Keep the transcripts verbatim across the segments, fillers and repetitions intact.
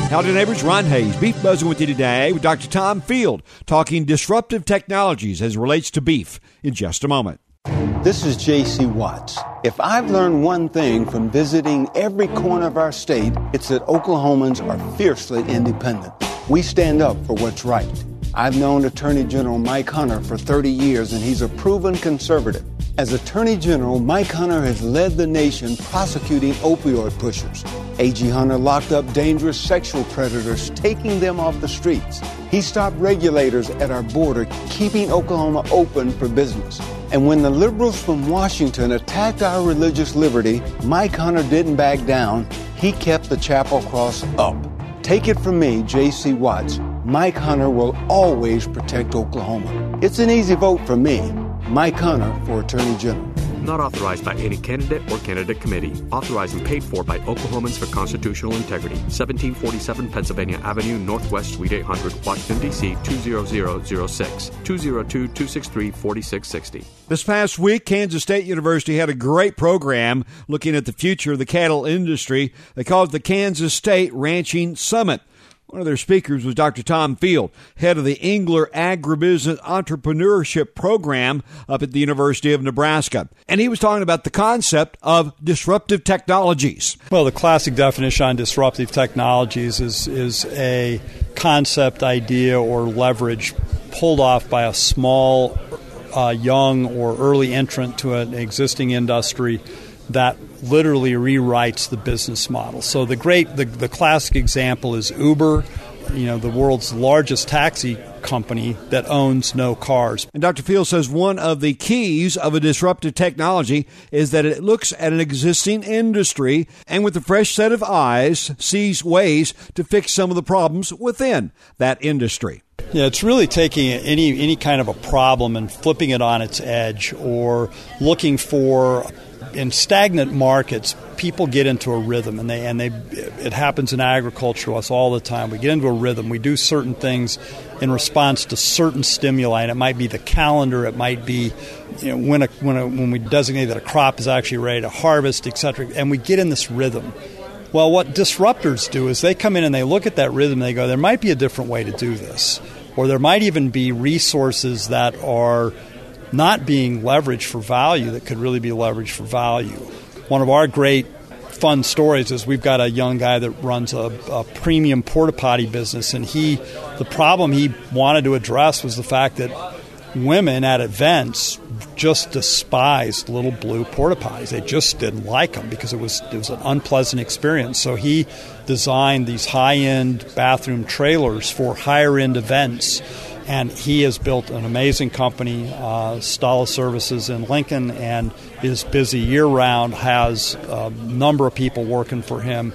Howdy neighbors, Ron Hayes, Beef Buzzing with you today with Doctor Tom Field, talking disruptive technologies as it relates to beef in just a moment. This is J C Watts. If I've learned one thing from visiting every corner of our state, it's that Oklahomans are fiercely independent. We stand up for what's right. I've known Attorney General Mike Hunter for thirty years, and he's a proven conservative. As Attorney General, Mike Hunter has led the nation prosecuting opioid pushers. A G Hunter locked up dangerous sexual predators, taking them off the streets. He stopped regulators at our border, keeping Oklahoma open for business. And when the liberals from Washington attacked our religious liberty, Mike Hunter didn't back down. He kept the chapel cross up. Take it from me, J C Watts. Mike Hunter will always protect Oklahoma. It's an easy vote for me. Mike Hunter for Attorney General. Not authorized by any candidate or candidate committee. Authorized and paid for by Oklahomans for Constitutional Integrity. seventeen forty-seven Pennsylvania Avenue, Northwest, Suite eight hundred, Washington, D C two zero zero zero six. two zero two, two six three, four six six zero. This past week, Kansas State University had a great program looking at the future of the cattle industry. They called it the Kansas State Ranching Summit. One of their speakers was Doctor Tom Field, head of the Engler Agribusiness Entrepreneurship Program up at the University of Nebraska. And he was talking about the concept of disruptive technologies. Well, the classic definition on disruptive technologies is, is a concept, idea, or leverage pulled off by a small, uh, young, or early entrant to an existing industry that literally rewrites the business model. So the great, the, the classic example is Uber, you know, the world's largest taxi company that owns no cars. And Doctor Field says one of the keys of a disruptive technology is that it looks at an existing industry and with a fresh set of eyes sees ways to fix some of the problems within that industry. Yeah, it's really taking any any kind of a problem and flipping it on its edge, or looking for, in stagnant markets, people get into a rhythm, and they and they it happens in agriculture to us all the time. We get into a rhythm. We do certain things in response to certain stimuli, and it might be the calendar, it might be, you know, when a, when a, when we designate that a crop is actually ready to harvest, et cetera, and we get in this rhythm. Well, what disruptors do is they come in and they look at that rhythm and they go, there might be a different way to do this, or there might even be resources that are not being leveraged for value that could really be leveraged for value. One of our great fun stories is we've got a young guy that runs a, a premium porta potty business, and he, the problem he wanted to address was the fact that women at events just despised little blue porta potties. They just didn't like them because it was it was an unpleasant experience. So he designed these high-end bathroom trailers for higher-end events. And he has built an amazing company, uh, Stala Services in Lincoln, and is busy year-round, has a number of people working for him.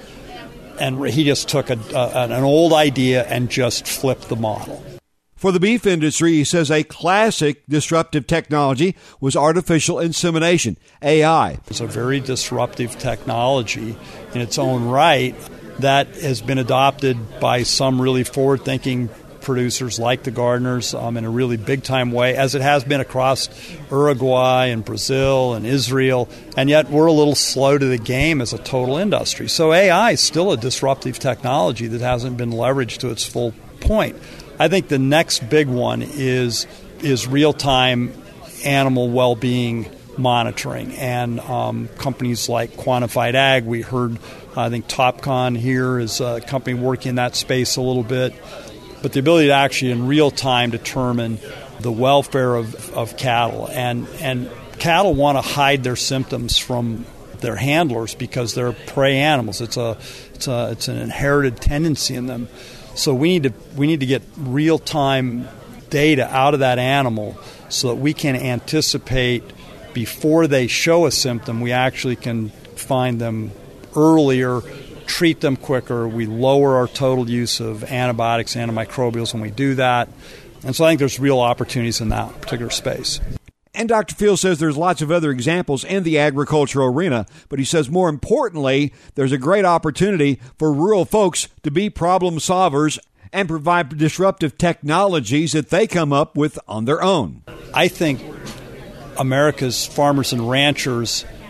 And he just took a, a, an old idea and just flipped the model. For the beef industry, he says a classic disruptive technology was artificial insemination, A I. It's a very disruptive technology in its own right that has been adopted by some really forward-thinking producers like the Gardners um, in a really big-time way, as it has been across Uruguay and Brazil and Israel, and yet we're a little slow to the game as a total industry. So A I is still a disruptive technology that hasn't been leveraged to its full point. I think the next big one is is real-time animal well-being monitoring, and um, companies like Quantified Ag. We heard, I think Topcon here is a company working in that space a little bit. But the ability to actually in real time determine the welfare of, of cattle. And, and cattle want to hide their symptoms from their handlers because they're prey animals. It's a it's a it's an inherited tendency in them. So we need to we need to get real time data out of that animal so that we can anticipate before they show a symptom. We actually can find them earlier, treat them quicker. We lower our total use of antibiotics, antimicrobials when we do that. And so I think there's real opportunities in that particular space. And Doctor Field says there's lots of other examples in the agricultural arena, but he says more importantly, there's a great opportunity for rural folks to be problem solvers and provide disruptive technologies that they come up with on their own. I think America's farmers and ranchers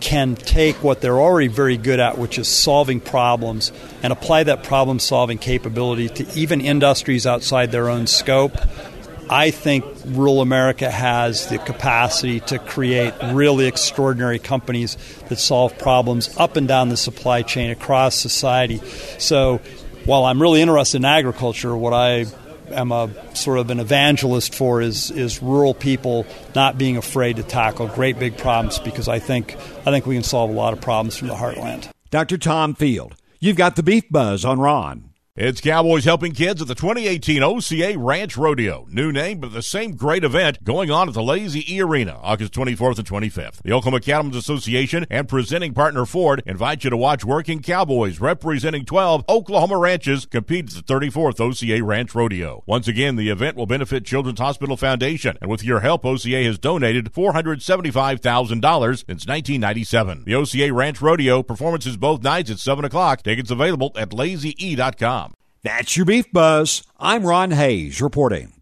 can take what they're already very good at, which is solving problems, and apply that problem-solving capability to even industries outside their own scope, I think rural America has the capacity to create really extraordinary companies that solve problems up and down the supply chain across society. So while I'm really interested in agriculture, what I am a sort of an evangelist for is is rural people not being afraid to tackle great big problems, because I think I think we can solve a lot of problems from the heartland. Doctor Tom Field, you've got the Beef Buzz on Ron. It's Cowboys helping kids at the twenty eighteen O C A Ranch Rodeo. New name, but the same great event going on at the Lazy E Arena, August twenty-fourth and twenty-fifth. The Oklahoma Cattlemen's Association and presenting partner Ford invite you to watch working cowboys representing twelve Oklahoma ranches compete at the thirty-fourth O C A Ranch Rodeo. Once again, the event will benefit Children's Hospital Foundation, and with your help, O C A has donated four hundred seventy-five thousand dollars since nineteen ninety-seven. The O C A Ranch Rodeo performances both nights at seven o'clock. Tickets available at lazy e dot com. That's your Beef Buzz. I'm Ron Hayes reporting.